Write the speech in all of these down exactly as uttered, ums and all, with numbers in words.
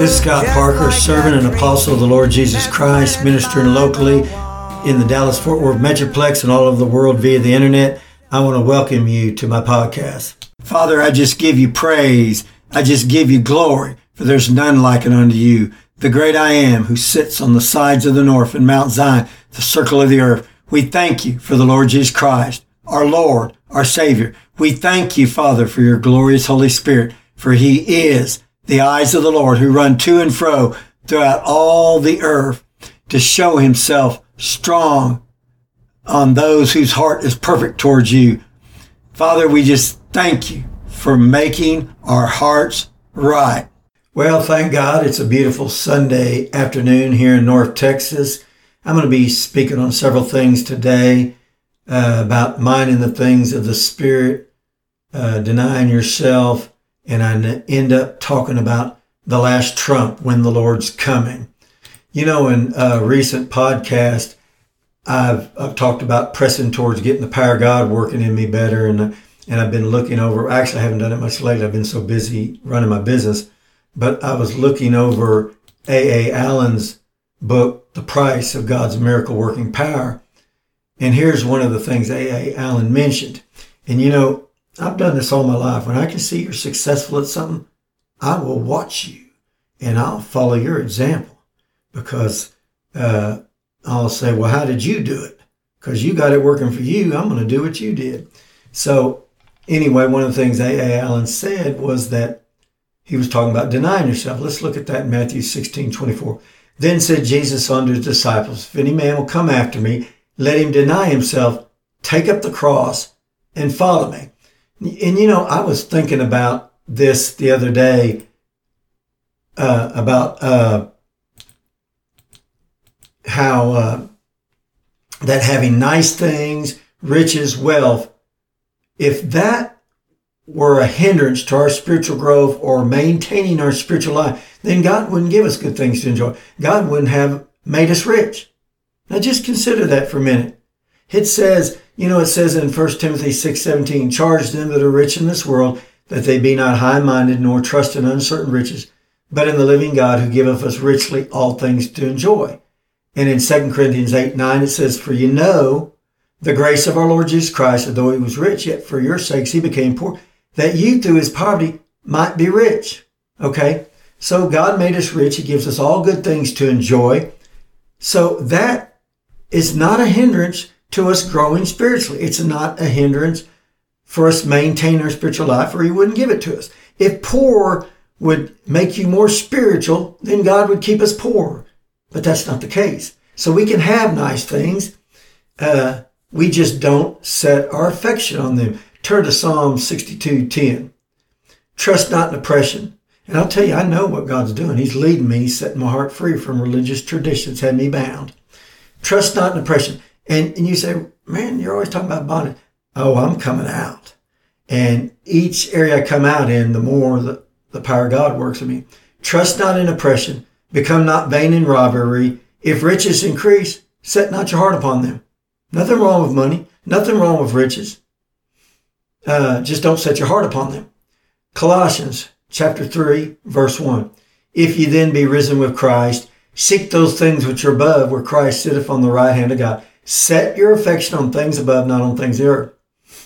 This is Scott Parker, servant and apostle of the Lord Jesus Christ, ministering locally in the Dallas-Fort Worth Metroplex and all over the world via the internet. I want to welcome you to my podcast. Father, I just give you praise. I just give you glory, for there's none like it unto you. The great I am, who sits on the sides of the north in Mount Zion, the circle of the earth. We thank you for the Lord Jesus Christ, our Lord, our Savior. We thank you, Father, for your glorious Holy Spirit, for he is the eyes of the Lord who run to and fro throughout all the earth to show himself strong on those whose heart is perfect towards you. Father, we just thank you for making our hearts right. Well, thank God it's a beautiful Sunday afternoon here in North Texas. I'm going to be speaking on several things today uh, about minding the things of the Spirit, uh, denying yourself, and I end up talking about the last trump, when the Lord's coming. You know, in a recent podcast, I've, I've talked about pressing towards getting the power of God working in me better. And, and I've been looking over, actually I haven't done it much lately. I've been so busy running my business, but I was looking over A A Allen's book, The Price of God's Miracle Working Power. And here's one of the things A A Allen mentioned. And you know, I've done this all my life. When I can see you're successful at something, I will watch you and I'll follow your example, because uh, I'll say, well, how did you do it? Because you got it working for you. I'm going to do what you did. So anyway, one of the things A A Allen said was that he was talking about denying yourself. Let's look at that in Matthew sixteen twenty-four. Then said Jesus unto his disciples, if any man will come after me, let him deny himself, take up the cross, and follow me. And, you know, I was thinking about this the other day, uh, about uh, how uh, that having nice things, riches, wealth, if that were a hindrance to our spiritual growth or maintaining our spiritual life, then God wouldn't give us good things to enjoy. God wouldn't have made us rich. Now just consider that for a minute. It says, you know, it says in First Timothy six seventeen, charge them that are rich in this world, that they be not high-minded, nor trust in uncertain riches, but in the living God, who giveth us richly all things to enjoy. And in Second Corinthians eight nine, it says, for you know the grace of our Lord Jesus Christ, that though he was rich, yet for your sakes he became poor, that you through his poverty might be rich. Okay? So God made us rich. He gives us all good things to enjoy. So that is not a hindrance to us growing spiritually. It's not a hindrance for us maintaining our spiritual life, or he wouldn't give it to us. If poor would make you more spiritual, then God would keep us poor. But that's not the case. So we can have nice things. Uh, we just don't set our affection on them. Turn to Psalm sixty-two ten. Trust not in oppression. And I'll tell you, I know what God's doing. He's leading me, setting my heart free from religious traditions, had me bound. Trust not in oppression. And, and you say, man, you're always talking about bondage. Oh, I'm coming out. And each area I come out in, the more the, the power of God works in me. Trust not in oppression. Become not vain in robbery. If riches increase, set not your heart upon them. Nothing wrong with money. Nothing wrong with riches. Uh, just don't set your heart upon them. Colossians chapter three, verse one. If ye then be risen with Christ, seek those things which are above, where Christ sitteth on the right hand of God. Set your affection on things above, not on things of the earth.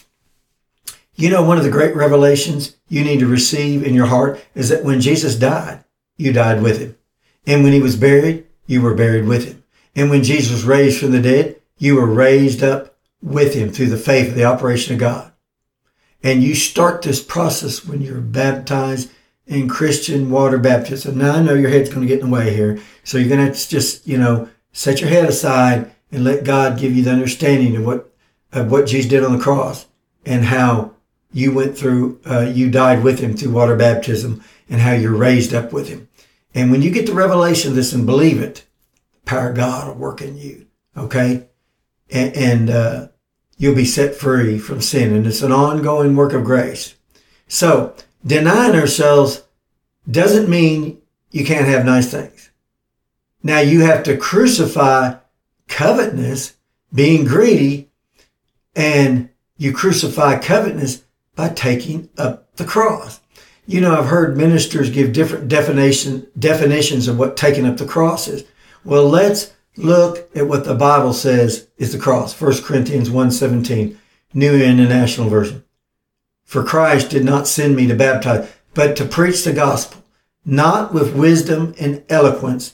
You know, one of the great revelations you need to receive in your heart is that when Jesus died, you died with him. And when he was buried, you were buried with him. And when Jesus was raised from the dead, you were raised up with him through the faith of the operation of God. And you start this process when you're baptized in Christian water baptism. Now, I know your head's going to get in the way here, so you're going to have to just, you know, set your head aside and let God give you the understanding of what of what Jesus did on the cross, and how you went through, uh, you died with him through water baptism, and how you're raised up with him. And when you get the revelation of this and believe it, the power of God will work in you, okay? And, and uh, you'll be set free from sin, and it's an ongoing work of grace. So denying ourselves doesn't mean you can't have nice things. Now you have to crucify covetousness, being greedy, and you crucify covetousness by taking up the cross. You know, I've heard ministers give different definition, definitions of what taking up the cross is. Well, let's look at what the Bible says is the cross. First Corinthians one seventeen, New International Version. For Christ did not send me to baptize, but to preach the gospel, not with wisdom and eloquence,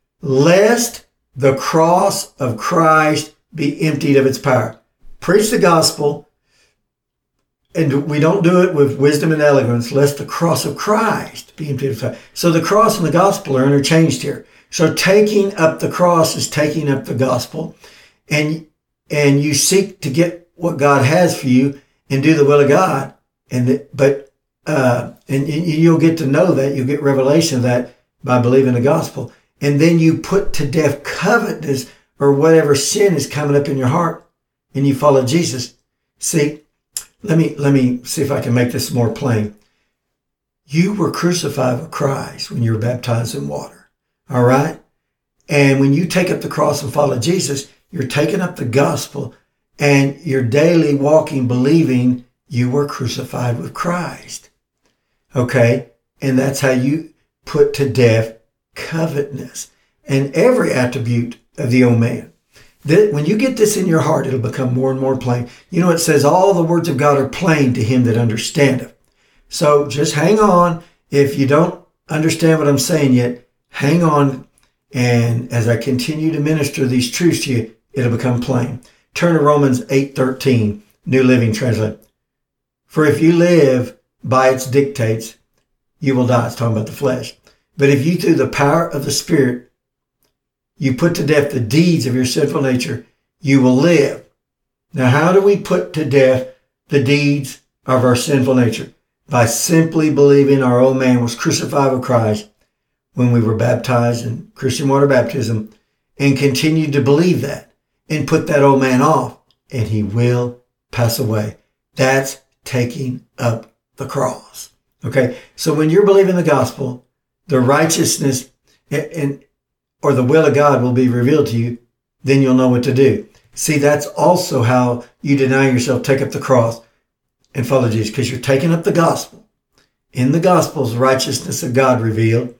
lest the cross of Christ be emptied of its power. Preach the gospel, and we don't do it with wisdom and eloquence, lest the cross of Christ be emptied of its power. So the cross and the gospel are interchanged here. So taking up the cross is taking up the gospel, and and you seek to get what God has for you and do the will of God. And the, but uh, and you'll get to know that, you'll get revelation of that by believing the gospel. And then you put to death covetousness or whatever sin is coming up in your heart, and you follow Jesus. See, let me let me see if I can make this more plain. You were crucified with Christ when you were baptized in water. All right? And when you take up the cross and follow Jesus, you're taking up the gospel, and you're daily walking, believing you were crucified with Christ. Okay? And that's how you put to death covetousness and every attribute of the old man. That when you get this in your heart, it'll become more and more plain. You know, it says all the words of God are plain to him that understandeth. So just hang on. If you don't understand what I'm saying yet, hang on. And as I continue to minister these truths to you, it'll become plain. Turn to Romans eight thirteen, New Living Translation. For if you live by its dictates, you will die. It's talking about the flesh. But if you, through the power of the Spirit, you put to death the deeds of your sinful nature, you will live. Now, how do we put to death the deeds of our sinful nature? By simply believing our old man was crucified with Christ when we were baptized in Christian water baptism, and continue to believe that and put that old man off, and he will pass away. That's taking up the cross. Okay, so when you're believing the gospel, the righteousness and, and or the will of God will be revealed to you, then you'll know what to do. See, that's also how you deny yourself, take up the cross, and follow Jesus, because you're taking up the gospel. In the gospel is the righteousness of God revealed,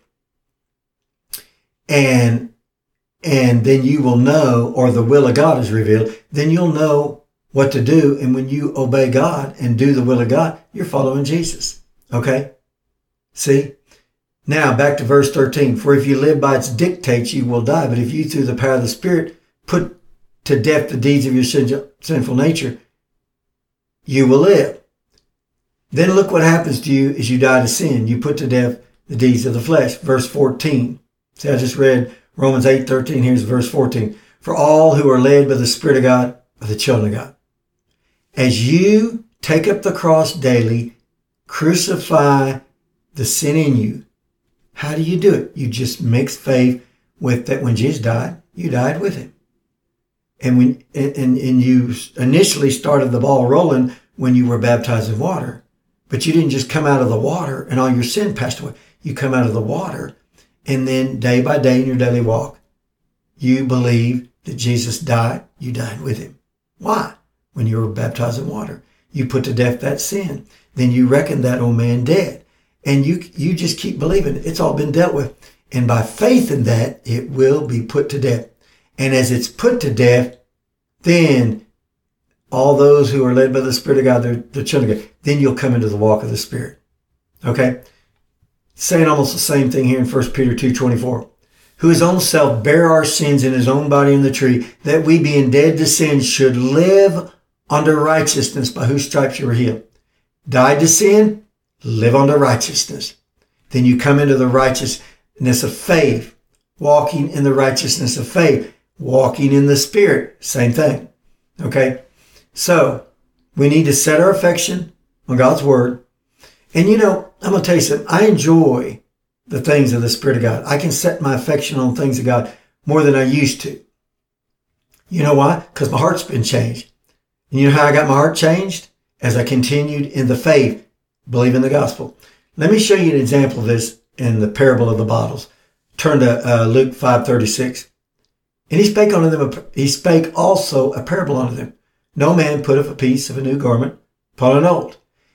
and and then you will know, or the will of God is revealed, then you'll know what to do. And when you obey God and do the will of God, you're following Jesus. Okay? See? Now, back to verse thirteen. For if you live by its dictates, you will die. But if you, through the power of the Spirit, put to death the deeds of your sin- sinful nature, you will live. Then look what happens to you as you die to sin. You put to death the deeds of the flesh. Verse fourteen. See, I just read Romans eight thirteen. Here's verse fourteen. For all who are led by the Spirit of God are the children of God. As you take up the cross daily, crucify the sin in you. How do you do it? You just mix faith with that. When Jesus died, you died with him. And when and, and you initially started the ball rolling when you were baptized in water, but you didn't just come out of the water and all your sin passed away. You come out of the water, and then day by day in your daily walk, you believe that Jesus died, you died with him. Why? When you were baptized in water, you put to death that sin. Then you reckon that old man dead. And you you just keep believing it's all been dealt with. And by faith in that, it will be put to death. And as it's put to death, then all those who are led by the Spirit of God, they're, they're children of God, then you'll come into the walk of the Spirit. Okay? Saying almost the same thing here in First Peter two twenty-four. Who his own self bare our sins in his own body in the tree, that we being dead to sin should live under righteousness, by whose stripes you were healed. Died to sin, live under righteousness. Then you come into the righteousness of faith, walking in the righteousness of faith, walking in the Spirit, same thing. Okay? So, we need to set our affection on God's Word. And you know, I'm going to tell you something. I enjoy the things of the Spirit of God. I can set my affection on things of God more than I used to. You know why? Because my heart's been changed. And you know how I got my heart changed? As I continued in the faith, believing the gospel. Let me show you an example of this in the parable of the bottles. Turn to uh, Luke five thirty-six. And he spake unto them, a, he spake also a parable unto them. No man putteth a piece of a new garment upon an old.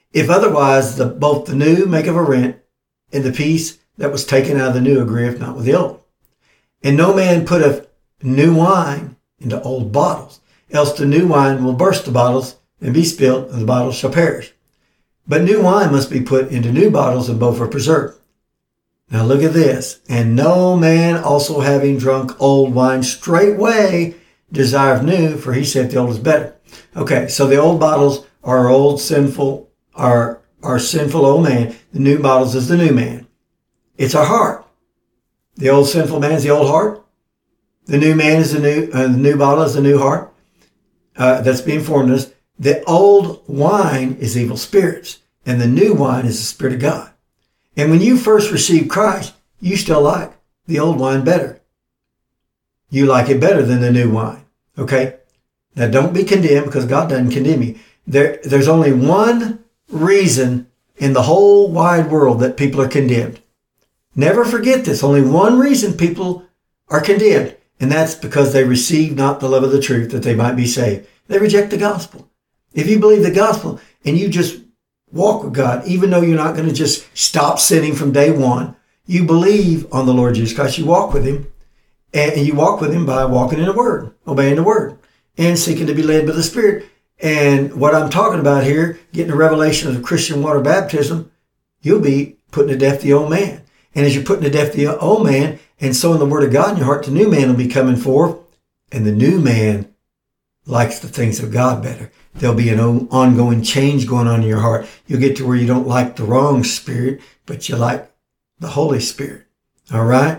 If otherwise, the, both the new make of a rent, and the piece that was taken out of the new agreeth not with the old. And no man putteth new wine into old bottles, else the new wine will burst the bottles and be spilled, and the bottles shall perish. But new wine must be put into new bottles, and both are preserved. Now look at this. And no man also having drunk old wine straightway desireth new, for he saith the old is better. Okay, so the old bottles are old sinful, are, are sinful old man. The new bottles is the new man. It's our heart. The old sinful man is the old heart. The new man is the new, uh, the new bottle is the new heart. Uh, that's being formed in us. The old wine is evil spirits, and the new wine is the Spirit of God. And when you first received Christ, you still like the old wine better. You like it better than the new wine. Okay? Now don't be condemned, because God doesn't condemn you. There, there's only one reason in the whole wide world that people are condemned. Never forget this. Only one reason people are condemned, and that's because they receive not the love of the truth that they might be saved. They reject the gospel. If you believe the gospel and you just walk with God, even though you're not going to just stop sinning from day one, you believe on the Lord Jesus Christ, you walk with him, and you walk with him by walking in the word, obeying the word, and seeking to be led by the Spirit. And what I'm talking about here, getting a revelation of the Christian water baptism, you'll be putting to death the old man. And as you're putting to death the old man and sowing the word of God in your heart, the new man will be coming forth. And the new man likes the things of God better. There'll be an ongoing change going on in your heart. You'll get to where you don't like the wrong spirit, but you like the Holy Spirit. All right?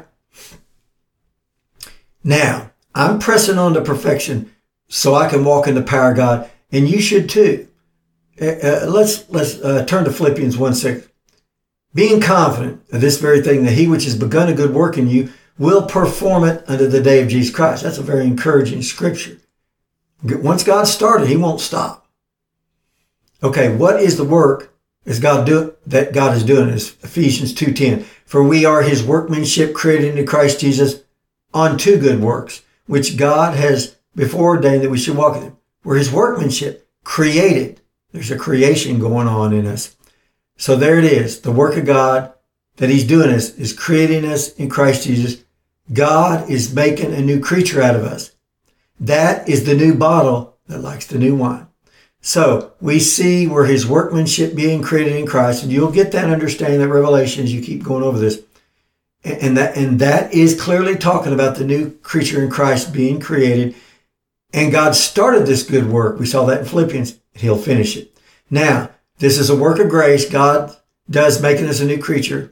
Now, I'm pressing on to perfection so I can walk in the power of God, and you should too. Uh, let's let's uh, turn to Philippians one six. Being confident of this very thing, that he which has begun a good work in you will perform it unto the day of Jesus Christ. That's a very encouraging scripture. Once God started, he won't stop. Okay, what is the work is God do, that God is doing? Is Ephesians two ten. For we are his workmanship, created in Christ Jesus unto good works, which God has before ordained that we should walk in him. We're his workmanship, created. There's a creation going on in us. So there it is. The work of God that he's doing is, is creating us in Christ Jesus. God is making a new creature out of us. That is the new bottle that likes the new wine. So we see where his workmanship being created in Christ, and you'll get that understanding, that revelation as you keep going over this. And that, and that is clearly talking about the new creature in Christ being created. And God started this good work. We saw that in Philippians, and he'll finish it. Now, this is a work of grace. God does making us a new creature.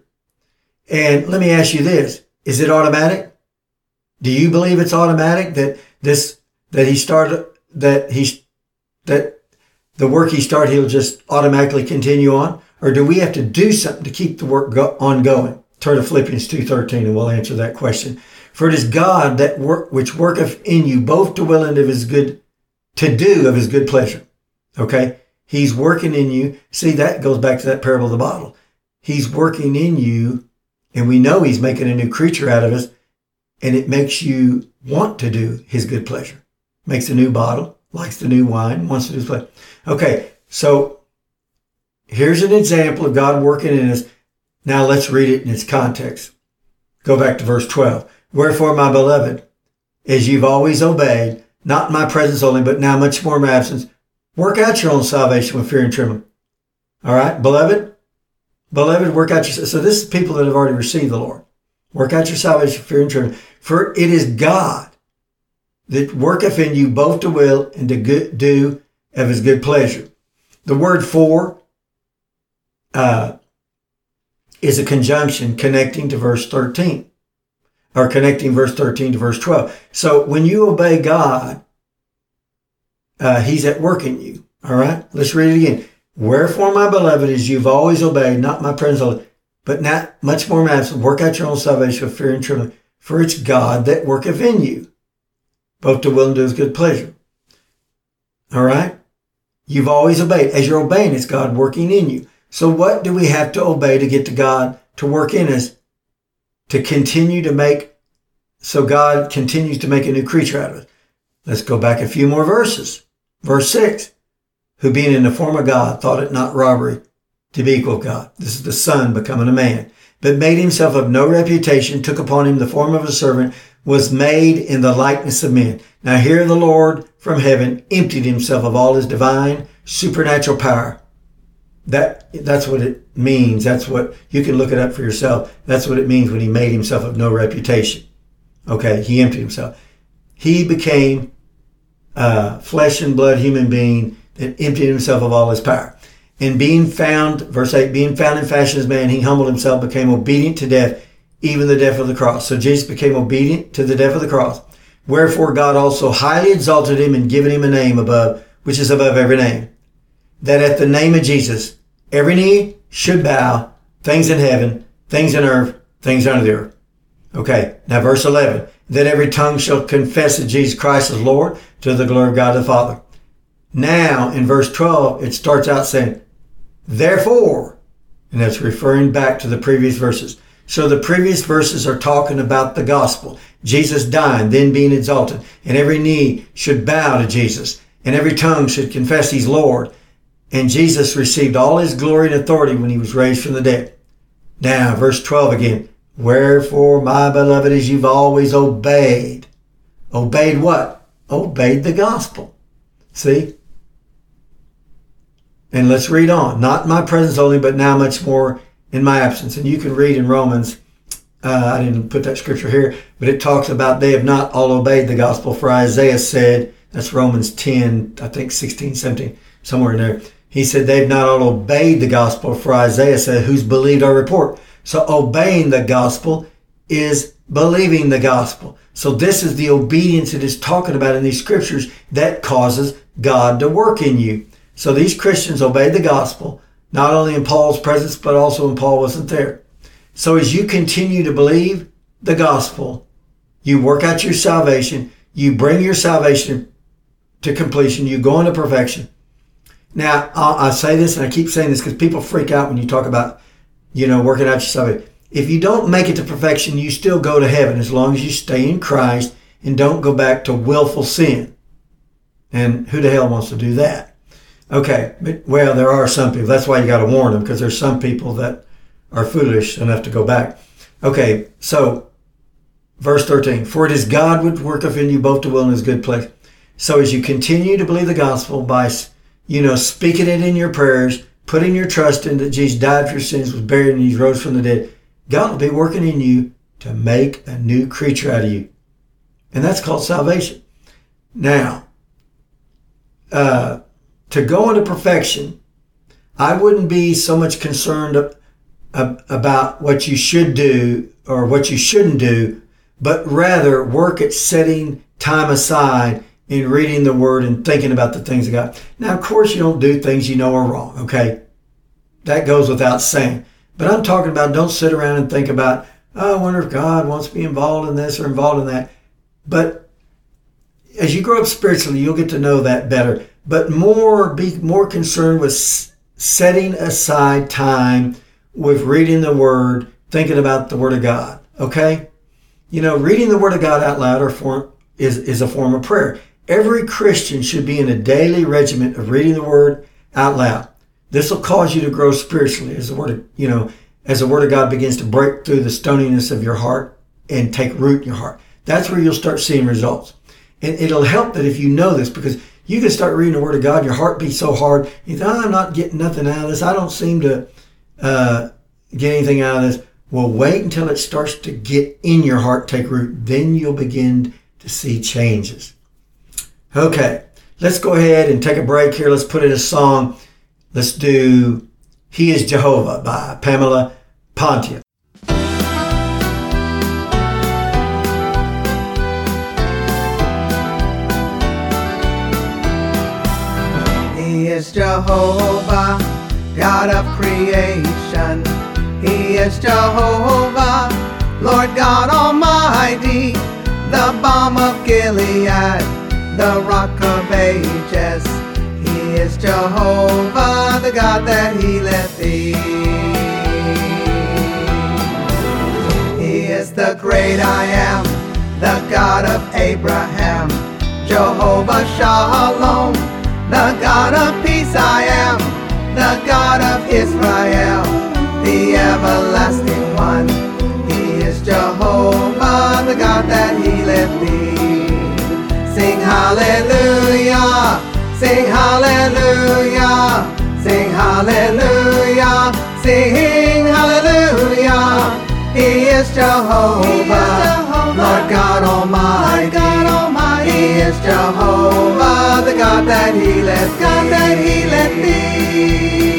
And let me ask you this. Is it automatic? Do you believe it's automatic that this, that he started, that he, that the work he started, he'll just automatically continue on? Or do we have to do something to keep the work go, ongoing? Turn to Philippians two thirteen and we'll answer that question. For it is God that work, which worketh in you both to will and of his good, to do of his good pleasure. Okay? He's working in you. See, that goes back to that parable of the bottle. He's working in you, and we know he's making a new creature out of us, and it makes you want to do his good pleasure. Makes a new bottle, likes the new wine, wants to do his pleasure. Okay, so here's an example of God working in us. Now let's read it in its context. Go back to verse twelve. Wherefore, my beloved, as you've always obeyed, not in my presence only, but now much more in my absence, work out your own salvation with fear and trembling. All right, beloved? Beloved, work out your... So this is people that have already received the Lord. Work out your salvation with fear and trembling. For it is God that worketh in you both to will and to good, do of his good pleasure. The word for uh, is a conjunction connecting to verse thirteen. Or connecting verse thirteen to verse twelve. So when you obey God, Uh, he's at work in you. All right. Let's read it again. Wherefore, my beloved, as you've always obeyed, not my presence only, but not much more absent, work out your own salvation with fear and trembling. For it's God that worketh in you, both to will and do his good pleasure. All right. You've always obeyed. As you're obeying, it's God working in you. So what do we have to obey to get to God to work in us, to continue to make, so God continues to make a new creature out of us? Let's go back a few more verses. Verse six, who being in the form of God thought it not robbery to be equal with God. This is the Son becoming a man, but made himself of no reputation, took upon him the form of a servant, was made in the likeness of men. Now here the Lord from heaven emptied himself of all his divine supernatural power. That, that's what it means. That's what, you can look it up for yourself. That's what it means when he made himself of no reputation. Okay, he emptied himself. He became a flesh and blood human being that emptied himself of all his power. And being found, verse eight, being found in fashion as man, he humbled himself, became obedient to death, even the death of the cross. So Jesus became obedient to the death of the cross. Wherefore God also highly exalted him and given him a name above, which is above every name, that at the name of Jesus, every knee should bow, things in heaven, things in earth, things under the earth. Okay, now verse eleven, that every tongue shall confess that Jesus Christ is Lord to the glory of God the Father. Now in verse twelve, it starts out saying, therefore, and that's referring back to the previous verses. So the previous verses are talking about the gospel. Jesus dying, then being exalted, and every knee should bow to Jesus, and every tongue should confess he's Lord. And Jesus received all his glory and authority when he was raised from the dead. Now, verse twelve again. Wherefore, my beloved, as you've always obeyed. Obeyed what? Obeyed the gospel. See? And let's read on. Not in my presence only, but now much more in my absence. And you can read in Romans, uh, I didn't put that scripture here, but it talks about they have not all obeyed the gospel. For Isaiah said, that's Romans ten, I think sixteen, seventeen, somewhere in there. He said they've not all obeyed the gospel. For Isaiah said, who's believed our report? So obeying the gospel is believing the gospel. So this is the obedience it is talking about in these scriptures that causes God to work in you. So these Christians obeyed the gospel, not only in Paul's presence, but also when Paul wasn't there. So as you continue to believe the gospel, you work out your salvation, you bring your salvation to completion, you go into perfection. Now, I say this, and I keep saying this because people freak out when you talk about, you know, working out your salvation. If you don't make it to perfection, you still go to heaven as long as you stay in Christ and don't go back to willful sin. And who the hell wants to do that? Okay, but, well, there are some people. That's why you got to warn them, because there's some people that are foolish enough to go back. Okay, so verse thirteen, for it is God which worketh in you both to will and his good pleasure. So as you continue to believe the gospel by, you know, speaking it in your prayers, putting your trust in that Jesus died for your sins, was buried, and he rose from the dead, God will be working in you to make a new creature out of you. And that's called salvation. Now, uh, to go into perfection, I wouldn't be so much concerned ab- ab- about what you should do or what you shouldn't do, but rather work at setting time aside in reading the word and thinking about the things of God. Now, of course, you don't do things you know are wrong, okay? That goes without saying. But I'm talking about don't sit around and think about, oh, I wonder if God wants to be involved in this or involved in that. But as you grow up spiritually, you'll get to know that better. But more, be more concerned with setting aside time with reading the word, thinking about the word of God, okay? You know, reading the word of God out loud or form, is, is a form of prayer. Every Christian should be in a daily regimen of reading the word out loud. This will cause you to grow spiritually as the word of, you know, as the word of God begins to break through the stoniness of your heart and take root in your heart. That's where you'll start seeing results. And it'll help that if you know this, because you can start reading the word of God, your heart beats so hard, you think, oh, I'm not getting nothing out of this. I don't seem to uh, get anything out of this. Well, wait until it starts to get in your heart, take root. Then you'll begin to see changes. Okay, let's go ahead and take a break here. Let's put in a song. Let's do He is Jehovah by Pamela Pontius. He is Jehovah, God of creation. He is Jehovah, Lord God Almighty, the balm of Gilead, the rock of ages. He is Jehovah, the God that healeth thee. He is the great I am, the God of Abraham, Jehovah Shalom, the God of peace I am, the God of Israel, the everlasting one. He is Jehovah, the God that healeth thee. Sing hallelujah, sing hallelujah, sing hallelujah, sing hallelujah. He is Jehovah, Lord God Almighty. He is Jehovah, the God that healeth, God that healeth thee.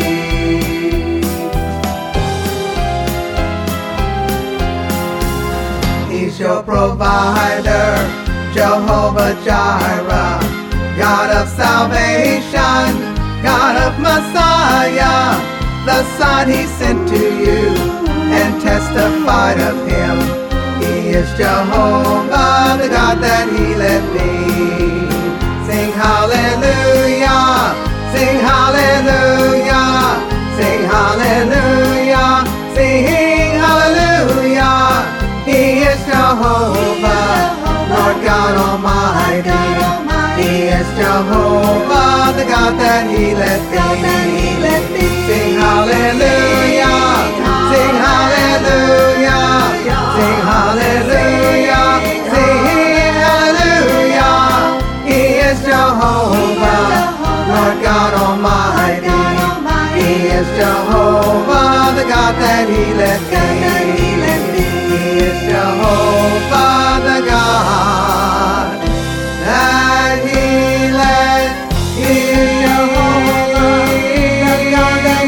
He's your provider, Jehovah Jireh, God of salvation, God of Messiah, the Son He sent to you and testified of Him. He is Jehovah, the God that healeth thee. Sing hallelujah, sing hallelujah, sing hallelujah, sing hallelujah. He is Jehovah, Lord God Almighty. He is Jehovah, the God that healeth thee. Sing hallelujah, sing hallelujah, sing hallelujah, sing hallelujah. He is Jehovah, Lord God Almighty. He is Jehovah, the God that healeth thee. He is Jehovah, the God that healeth. He is Jehovah, the God that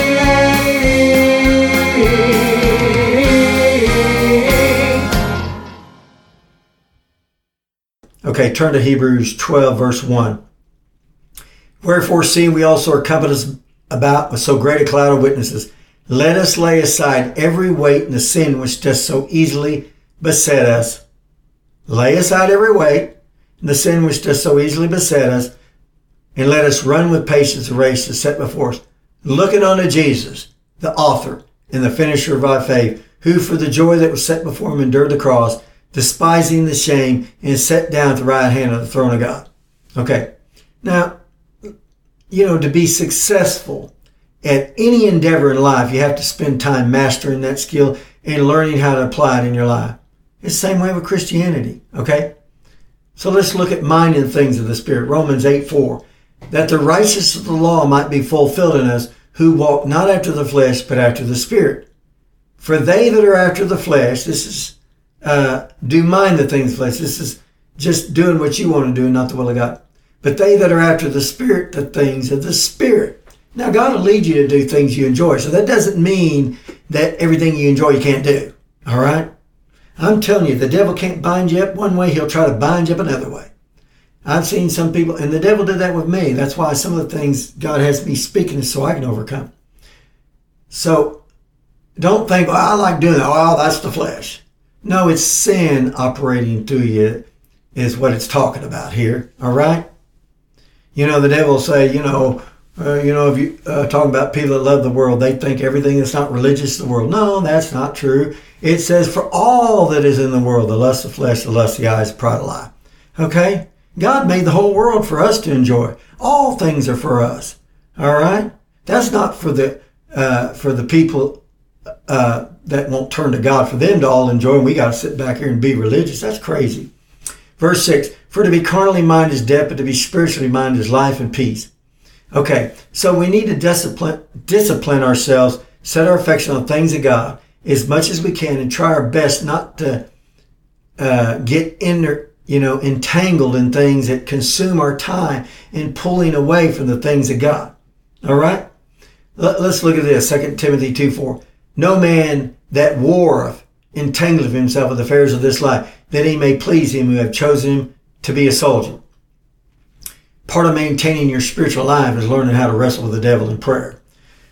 healeth. Okay, turn to Hebrews twelve, verse one. Wherefore, seeing we also are compassed about with so great a cloud of witnesses, let us lay aside every weight and the sin which does so easily beset us. Lay aside every weight and the sin which does so easily beset us, and let us run with patience the race that's set before us, looking unto Jesus, the author and the finisher of our faith, who for the joy that was set before him endured the cross, despising the shame, and sat down at the right hand of the throne of God. Okay, now, you know, to be successful at any endeavor in life, you have to spend time mastering that skill and learning how to apply it in your life. It's the same way with Christianity, okay? So let's look at minding the things of the Spirit. Romans eight four, that the righteousness of the law might be fulfilled in us, who walk not after the flesh, but after the Spirit. For they that are after the flesh, this is, uh, do mind the things of the flesh. This is just doing what you want to do, not the will of God. But they that are after the Spirit, the things of the Spirit. Now, God will lead you to do things you enjoy. So that doesn't mean that everything you enjoy you can't do. All right? I'm telling you, the devil can't bind you up one way. He'll try to bind you up another way. I've seen some people, and the devil did that with me. That's why some of the things God has me speaking is so I can overcome. So don't think, well, I like doing that. Oh, that's the flesh. No, it's sin operating through you is what it's talking about here. All right? You know, the devil will say, you know, Uh, you know, if you uh, talking about people that love the world, they think everything that's not religious is the world. No, that's not true. It says, for all that is in the world, the lust of the flesh, the lust of the eyes, the pride of life. Okay? God made the whole world for us to enjoy. All things are for us. All right? That's not for the uh, for the people uh, that won't turn to God, for them to all enjoy, and we got to sit back here and be religious. That's crazy. Verse six, for to be carnally minded is death, but to be spiritually minded is life and peace. Okay, so we need to discipline discipline ourselves, set our affection on things of God as much as we can, and try our best not to uh, get in there, you know, entangled in things that consume our time and pulling away from the things of God. All right, let's look at this. Second Timothy two four. No man that warreth entangleth himself with the affairs of this life, that he may please him who have chosen him to be a soldier. Part of maintaining your spiritual life is learning how to wrestle with the devil in prayer.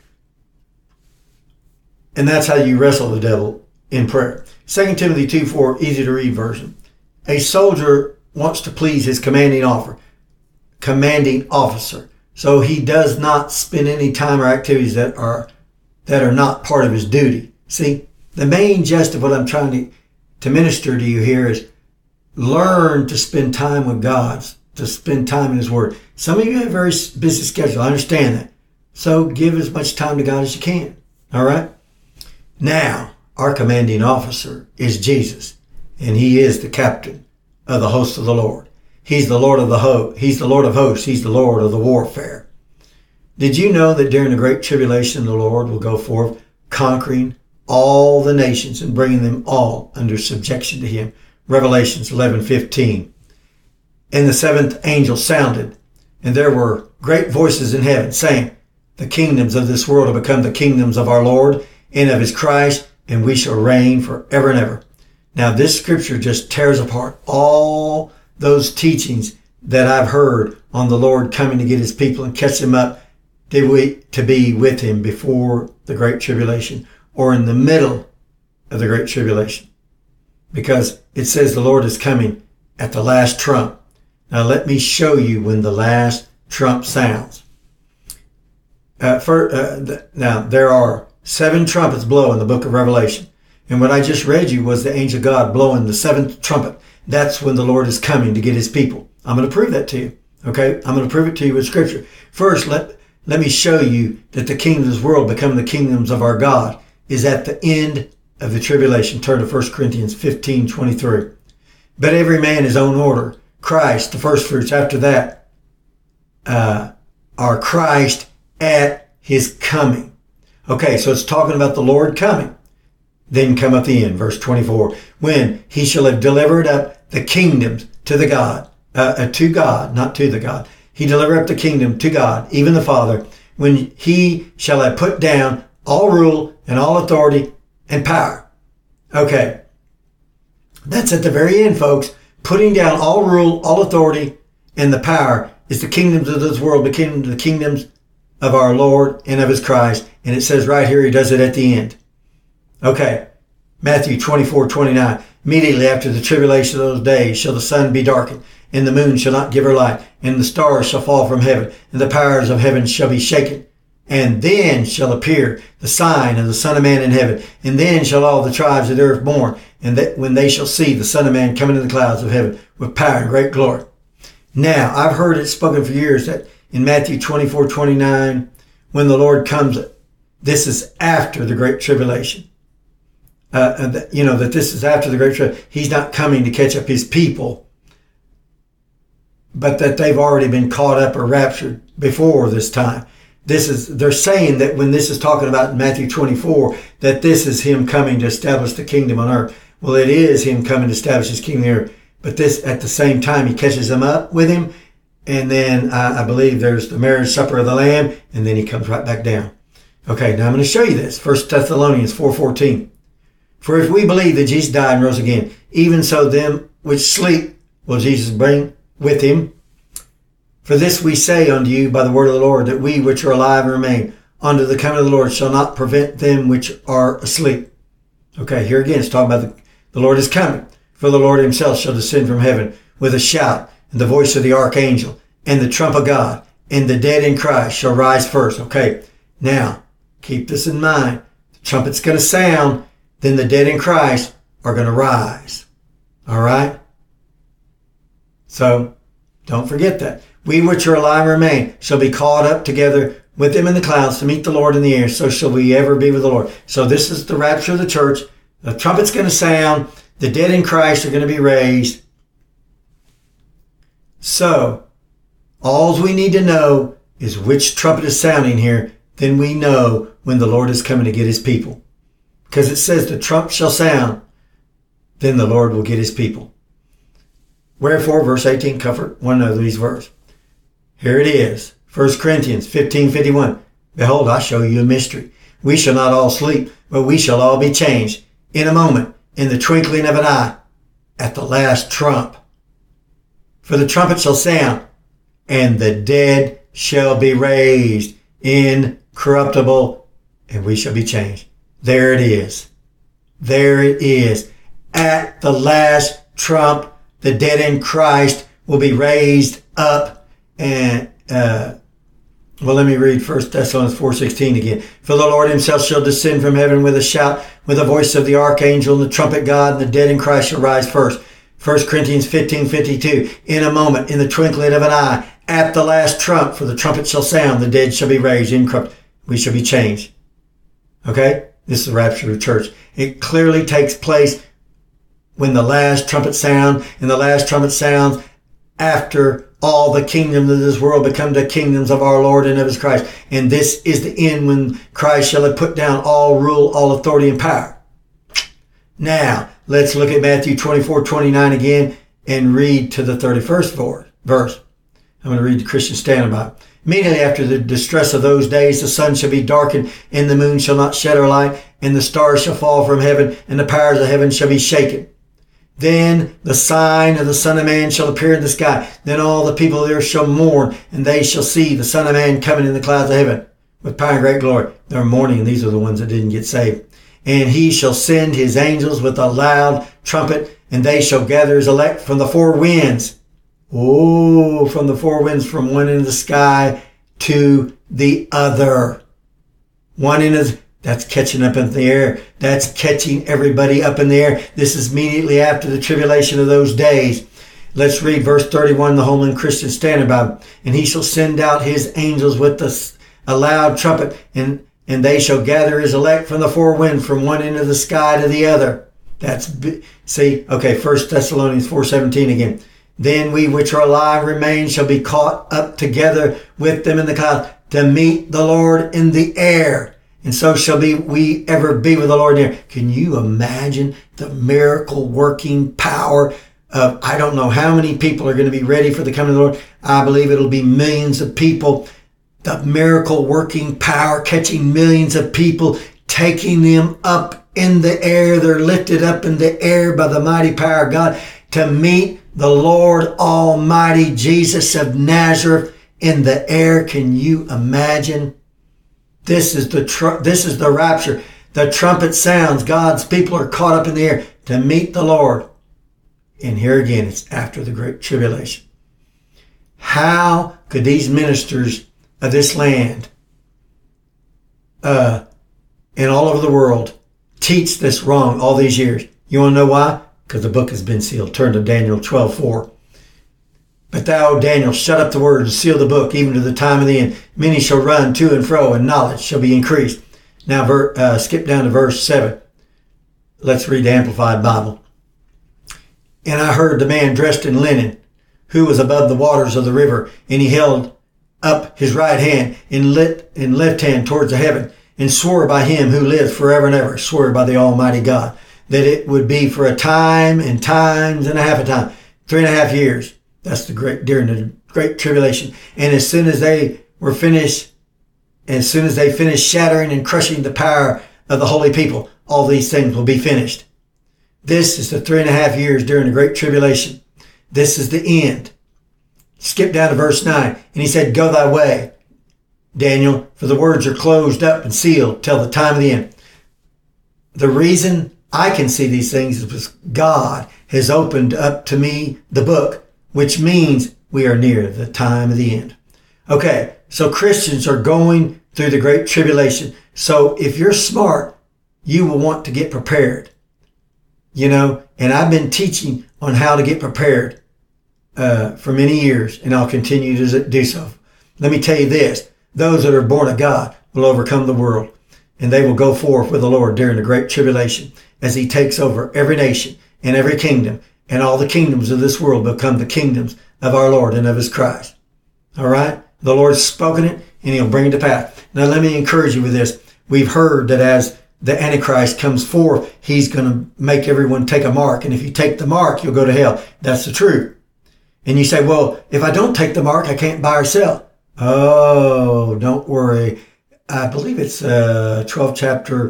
And that's how you wrestle the devil in prayer. Second Timothy two four, easy to read version. A soldier wants to please his commanding officer, commanding officer. So he does not spend any time or activities that are that are not part of his duty. See, the main gist of what I'm trying to, to minister to you here is learn to spend time with God to spend time in His Word. Some of you have a very busy schedule. I understand that. So give as much time to God as you can. All right? Now, our commanding officer is Jesus, and He is the captain of the host of the Lord. He's the Lord of the ho- He's the Lord of hosts. He's the Lord of the warfare. Did you know that during the Great Tribulation, the Lord will go forth conquering all the nations and bringing them all under subjection to Him? Revelations eleven fifteen. And the seventh angel sounded, and there were great voices in heaven saying, the kingdoms of this world have become the kingdoms of our Lord and of His Christ, and we shall reign forever and ever. Now, this scripture just tears apart all those teachings that I've heard on the Lord coming to get His people and catch them up to be with Him before the Great Tribulation or in the middle of the Great Tribulation. Because it says the Lord is coming at the last trump. Now, let me show you when the last trump sounds. Uh, for, uh, th- now, there are seven trumpets blow in the book of Revelation. And what I just read you was the angel of God blowing the seventh trumpet. That's when the Lord is coming to get His people. I'm going to prove that to you. Okay? I'm going to prove it to you with Scripture. First, let, let me show you that the kingdoms of this world become the kingdoms of our God is at the end of the tribulation. Turn to First Corinthians fifteen twenty-three. But every man his own order. Christ, the first fruits. After that, uh, are Christ at His coming. Okay, so it's talking about the Lord coming. Then come up the end, verse twenty-four. When He shall have delivered up the kingdoms to the God, uh, uh, to God, not to the God. He delivered up the kingdom to God, even the Father, when He shall have put down all rule and all authority and power. Okay. That's at the very end, folks. Putting down all rule, all authority, and the power is the kingdoms of this world became the kingdoms of our Lord and of His Christ. And it says right here, He does it at the end. Okay. Matthew twenty-four twenty-nine. Immediately after the tribulation of those days shall the sun be darkened, and the moon shall not give her light, and the stars shall fall from heaven, and the powers of heaven shall be shaken. And then shall appear the sign of the Son of Man in heaven. And then shall all the tribes of the earth mourn, and that when they shall see the Son of Man coming in the clouds of heaven with power and great glory. Now, I've heard it spoken for years that in Matthew twenty-four twenty-nine, when the Lord comes, this is after the Great Tribulation. Uh, you know, that this is after the Great Tribulation. He's not coming to catch up His people, but that they've already been caught up or raptured before this time. This is, they're saying that when this is talking about in Matthew twenty-four, that this is Him coming to establish the kingdom on earth. Well, it is Him coming to establish His kingdom here, but this, at the same time, He catches them up with Him. And then uh, I believe there's the marriage supper of the Lamb, and then He comes right back down. Okay, now I'm going to show you this. First Thessalonians four fourteen. For if we believe that Jesus died and rose again, even so them which sleep will Jesus bring with Him. For this we say unto you by the word of the Lord, that we which are alive and remain unto the coming of the Lord shall not prevent them which are asleep. Okay, here again, it's talking about the, the Lord is coming. For the Lord Himself shall descend from heaven with a shout, and the voice of the archangel, and the trump of God, and the dead in Christ shall rise first. Okay, now, keep this in mind. The trumpet's going to sound, then the dead in Christ are going to rise. All right? So, don't forget that. We which are alive and remain shall be caught up together with them in the clouds to meet the Lord in the air. So shall we ever be with the Lord. So this is the rapture of the church. The trumpet's going to sound. The dead in Christ are going to be raised. So, all we need to know is which trumpet is sounding here. Then we know when the Lord is coming to get His people. Because it says the trump shall sound. Then the Lord will get His people. Wherefore, verse eighteen, comfort one of these verses. Here it is. First Corinthians fifteen fifty-one. Behold, I show you a mystery. We shall not all sleep, but we shall all be changed in a moment, in the twinkling of an eye, at the last trump. For the trumpet shall sound, and the dead shall be raised incorruptible, and we shall be changed. There it is. There it is. At the last trump, the dead in Christ will be raised up. And, uh, well, let me read First Thessalonians four sixteen again. For the Lord Himself shall descend from heaven with a shout, with the voice of the archangel and the trumpet God, and the dead in Christ shall rise first. First Corinthians fifteen fifty-two, in a moment, in the twinkling of an eye, at the last trump, for the trumpet shall sound, the dead shall be raised, incorrupt, we shall be changed. Okay? This is the rapture of the church. It clearly takes place when the last trumpet sound, and the last trumpet sounds after all the kingdoms of this world become the kingdoms of our Lord and of his Christ. And this is the end when Christ shall have put down all rule, all authority and power. Now, let's look at Matthew twenty-four twenty-nine again and read to the thirty-first verse. I'm going to read the Christian Standard Bible. Immediately after the distress of those days, the sun shall be darkened, and the moon shall not shed her light, and the stars shall fall from heaven, and the powers of heaven shall be shaken. Then the sign of the Son of Man shall appear in the sky. Then all the people of the earth shall mourn, and they shall see the Son of Man coming in the clouds of heaven with power and great glory. They're mourning, and these are the ones that didn't get saved. And he shall send his angels with a loud trumpet, and they shall gather his elect from the four winds. Oh, from the four winds, from one end of the sky to the other. One end of, that's catching up in the air. That's catching everybody up in the air. This is immediately after the tribulation of those days. Let's read verse thirty-one, the Holman Christian Standard Bible. And he shall send out his angels with a, a loud trumpet, and, and they shall gather his elect from the four winds, from one end of the sky to the other. That's, see, okay, First Thessalonians four seventeen again. Then we which are alive remain shall be caught up together with them in the clouds to meet the Lord in the air. And so shall be we ever be with the Lord in the air. Can you imagine the miracle working power of, I don't know how many people are going to be ready for the coming of the Lord. I believe it'll be millions of people. The miracle working power catching millions of people, taking them up in the air. They're lifted up in the air by the mighty power of God to meet the Lord Almighty Jesus of Nazareth in the air. Can you imagine? This is the tr- this is the rapture. The trumpet sounds. God's people are caught up in the air to meet the Lord. And here again, it's after the great tribulation. How could these ministers of this land uh, and all over the world teach this wrong all these years? You want to know why? Because the book has been sealed. Turn to Daniel twelve four. But thou, Daniel, shut up the word and seal the book, even to the time of the end. Many shall run to and fro, and knowledge shall be increased. Now, ver, uh, skip down to verse seven. Let's read the Amplified Bible. And I heard the man dressed in linen, who was above the waters of the river, and he held up his right hand and lit and left hand towards the heaven, and swore by him who lives forever and ever, swore by the Almighty God, that it would be for a time and times and a half a time, three and a half years. That's the great, during the great tribulation. And as soon as they were finished, as soon as they finished shattering and crushing the power of the holy people, all these things will be finished. This is the three and a half years during the great tribulation. This is the end. Skip down to verse nine. And he said, go thy way, Daniel, for the words are closed up and sealed till the time of the end. The reason I can see these things is because God has opened up to me the book, which means we are near the time of the end. Okay, so Christians are going through the great tribulation. So if you're smart, you will want to get prepared. You know, and I've been teaching on how to get prepared uh, for many years, and I'll continue to do so. Let me tell you this. Those that are born of God will overcome the world, and they will go forth with the Lord during the great tribulation as he takes over every nation and every kingdom, and all the kingdoms of this world become the kingdoms of our Lord and of his Christ. All right? The Lord's spoken it, and he'll bring it to pass. Now, let me encourage you with this. We've heard that as the Antichrist comes forth, he's going to make everyone take a mark. And if you take the mark, you'll go to hell. That's the truth. And you say, well, if I don't take the mark, I can't buy or sell. Oh, don't worry. I believe it's uh twelfth chapter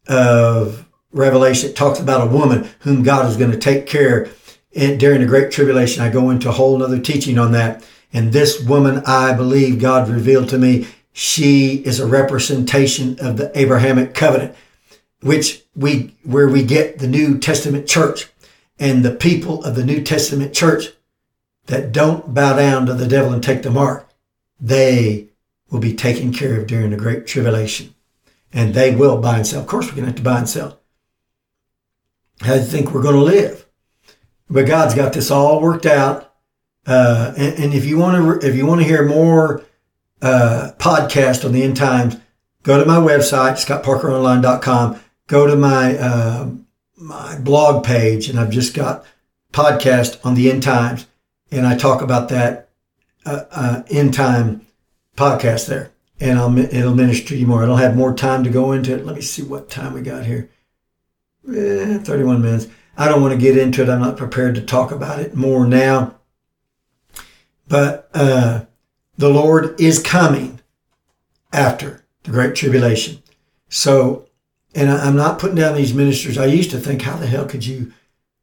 of Revelation. It talks about a woman whom God is going to take care of and during the great tribulation. I go into a whole other teaching on that. And this woman, I believe God revealed to me, she is a representation of the Abrahamic covenant, which we, where we get the New Testament church. And the people of the New Testament church that don't bow down to the devil and take the mark, they will be taken care of during the great tribulation. And they will buy and sell. Of course, we're going to have to buy and sell. How do you think we're going to live? but God's got this all worked out. Uh, and, and if you want to, if you want to hear more uh, podcast on the end times, go to my website, scott parker online dot com. Go to my uh, my blog page, and I've just got podcast on the end times, and I talk about that uh, uh, end time podcast there, and I'll it'll minister you more. I don't have more time to go into it. Let me see what time we got here. Eh, thirty-one minutes. I don't want to get into it. I'm not prepared to talk about it more now. But uh, the Lord is coming after the Great Tribulation. So, and I, I'm not putting down these ministers. I used to think, how the hell could you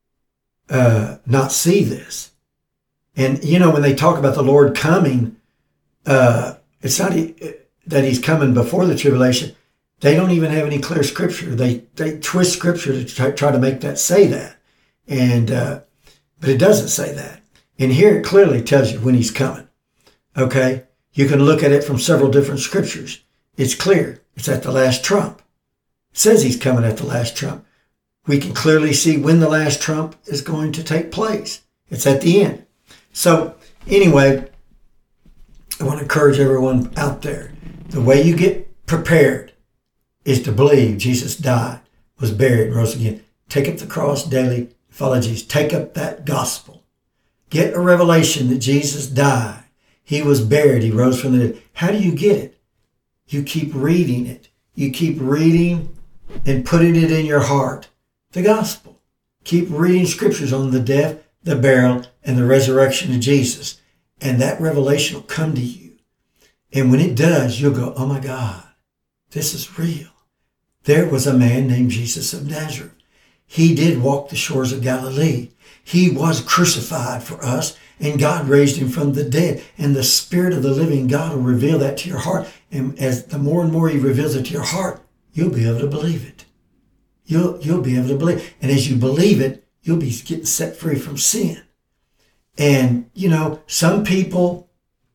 uh, not see this? And, you know, when they talk about the Lord coming, uh, it's not he, that he's coming before the tribulation. They don't even have any clear scripture. They they twist scripture to try, try to make that say that. And uh, but it doesn't say that. And here it clearly tells you when he's coming. Okay? You can look at it from several different scriptures. It's clear. It's at the last trump. It says he's coming at the last trump. We can clearly see when the last trump is going to take place. It's at the end. So anyway, I want to encourage everyone out there. The way you get prepared is to believe Jesus died, was buried, rose again. Take up the cross daily, follow Jesus. Take up that gospel. Get a revelation that Jesus died. He was buried. He rose from the dead. How do you get it? You keep reading it. You keep reading and putting it in your heart. The gospel. Keep reading scriptures on the death, the burial, and the resurrection of Jesus. And that revelation will come to you. And when it does, you'll go, oh my God, this is real. There was a man named Jesus of Nazareth. He did walk the shores of Galilee. He was crucified for us, and God raised him from the dead. And the Spirit of the living God will reveal that to your heart. And as the more and more he reveals it to your heart, you'll be able to believe it. You'll, you'll be able to believe. And as you believe it, you'll be getting set free from sin. And, you know, some people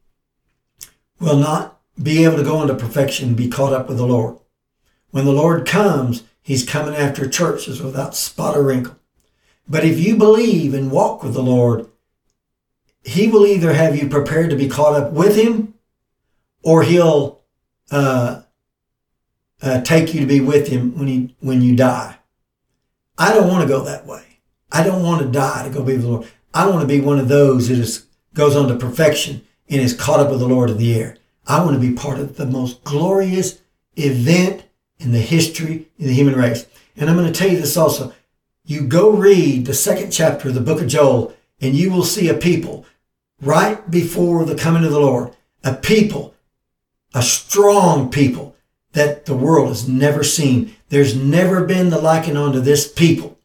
will not be able to go into perfection and be caught up with the Lord. When the Lord comes, he's coming after churches without spot or wrinkle. But if you believe and walk with the Lord, he will either have you prepared to be caught up with him, or he'll uh, uh, take you to be with him when he when you die. I don't want to go that way. I don't want to die to go be with the Lord. I want to be one of those that is, goes on to perfection and is caught up with the Lord of the air. I want to be part of the most glorious event in the history of the human race. And I'm going to tell you this also. You go read the second chapter of the book of Joel, and you will see a people right before the coming of the Lord, a people, a strong people that the world has never seen. There's never been the liking unto this people.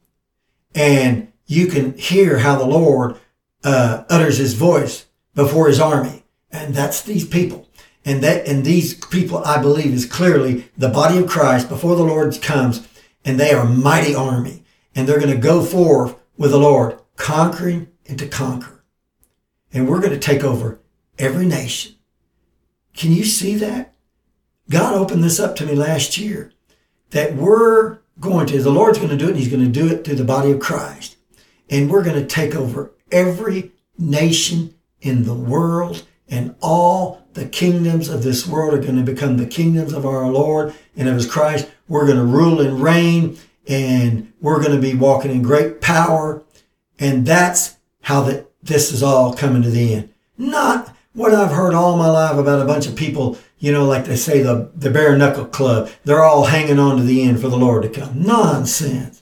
And you can hear how the Lord uh, utters his voice before his army. And that's these people. And that, and these people, I believe, is clearly the body of Christ before the Lord comes. And they are a mighty army. And they're going to go forth with the Lord, conquering and to conquer. And we're going to take over every nation. Can you see that? God opened this up to me last year. That we're going to, the Lord's going to do it, and he's going to do it through the body of Christ. And we're going to take over every nation in the world, and all the kingdoms of this world are going to become the kingdoms of our Lord and of his Christ. We're going to rule and reign, and we're going to be walking in great power. And that's how that this is all coming to the end. Not what I've heard all my life about a bunch of people, you know, like they say, the, the bare knuckle club. They're all hanging on to the end for the Lord to come. Nonsense.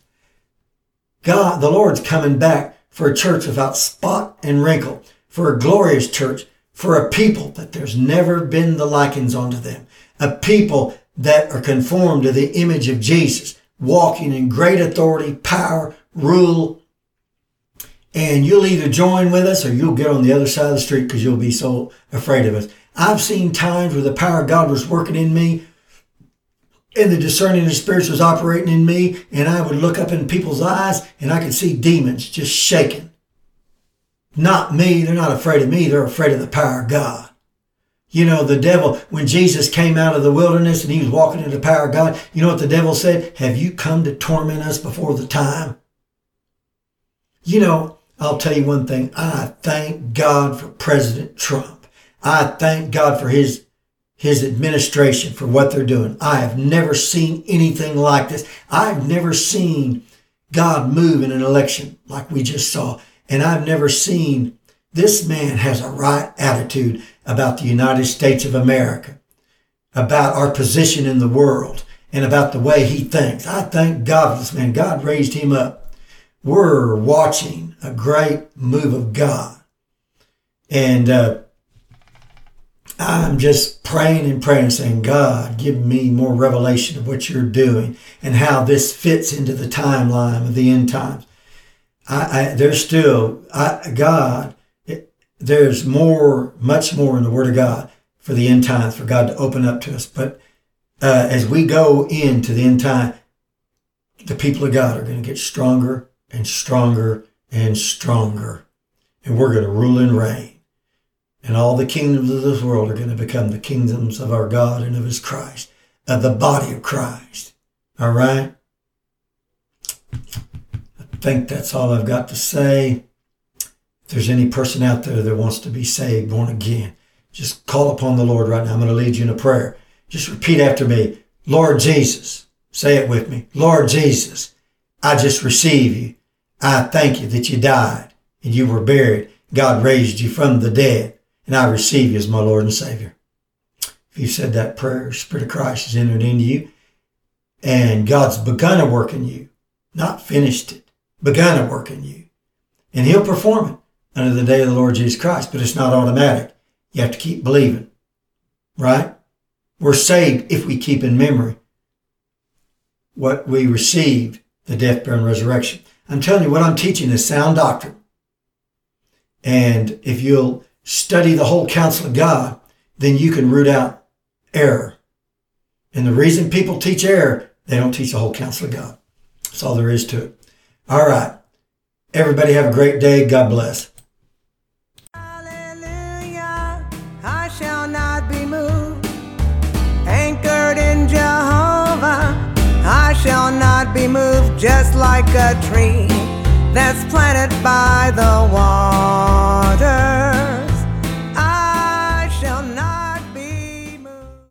God, the Lord's coming back for a church without spot and wrinkle, for a glorious church, for a people that there's never been the likings onto them, a people that are conformed to the image of Jesus, walking in great authority, power, rule. And you'll either join with us or you'll get on the other side of the street because you'll be so afraid of us. I've seen times where the power of God was working in me and the discerning of the spirits was operating in me, and I would look up in people's eyes and I could see demons just shaking. Not me. They're not afraid of me. They're afraid of the power of God. You know, the devil, when Jesus came out of the wilderness and he was walking in the power of God, you know what the devil said? Have you come to torment us before the time? You know, I'll tell you one thing. I thank God for President Trump. I thank God for his his administration, for what they're doing. I have never seen anything like this. I've never seen God move in an election like we just saw. And I've never seen, this man has a right attitude about the United States of America, about our position in the world, and about the way he thinks. I thank God for this man. God raised him up. We're watching a great move of God. And uh, I'm just praying and praying, saying, God, give me more revelation of what you're doing and how this fits into the timeline of the end times. I, I there's still, I, God, it, there's more, much more in the Word of God for the end times, for God to open up to us. But uh, as we go into the end time, the people of God are going to get stronger and stronger and stronger. And we're going to rule and reign. And all the kingdoms of this world are going to become the kingdoms of our God and of his Christ, of the body of Christ. All right? I think that's all I've got to say. If there's any person out there that wants to be saved, born again, just call upon the Lord right now. I'm going to lead you in a prayer. Just repeat after me. Lord Jesus, say it with me. Lord Jesus, I just receive you. I thank you that you died and you were buried. God raised you from the dead. And I receive you as my Lord and Savior. If you said that prayer, Spirit of Christ has entered into you. And God's begun a work in you. Not finished it. Begun a work in you. And he'll perform it under the day of the Lord Jesus Christ. But it's not automatic. You have to keep believing. Right? We're saved if we keep in memory what we received, the death, burial, and resurrection. I'm telling you, what I'm teaching is sound doctrine. And if you'll study the whole counsel of God, then you can root out error. And the reason people teach error, they don't teach the whole counsel of God. That's all there is to it. All right. Everybody have a great day. God bless. Hallelujah, I shall not be moved. Anchored in Jehovah, I shall not be moved. Just like a tree that's planted by the water.